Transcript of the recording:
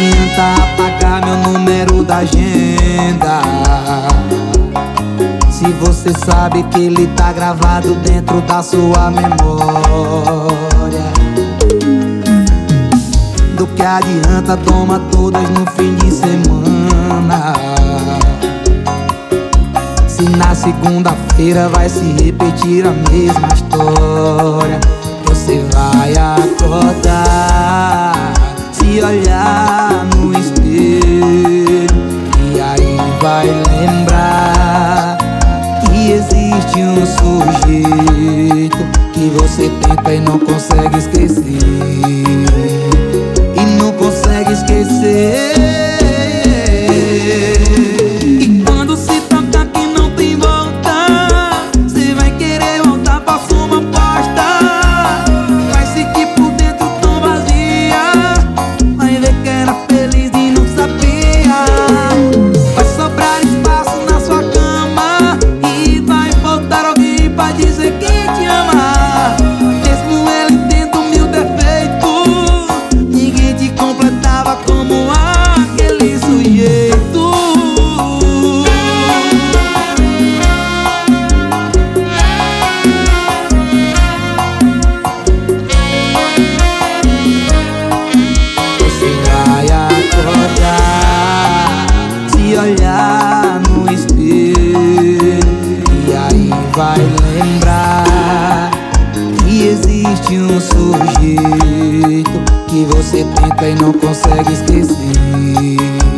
adianta apagar meu número da agenda, se você sabe que ele tá gravado dentro da sua memória. Do que adianta tomar todas no fim de semana, se na segunda-feira vai se repetir a mesma história. Você vai acordar, se olhar no espelho, e aí vai lembrar que existe um sujeito que você tenta e não consegue esquecer, e não consegue esquecer. E quando se toca que não tem volta, você vai querer voltar pra sua aposta. Vai sentir por dentro tão vazia, vai ver que era feliz e não sabia. Vai sobrar espaço na sua cama e vai faltar alguém pra dizer que te ama. Mesmo ele tendo mil defeitos, ninguém te completava como aquele sujeito. Você vai acordar, se olhar no espelho, e aí vai lembrar que existe um sujeito que você tenta e não consegue esquecer.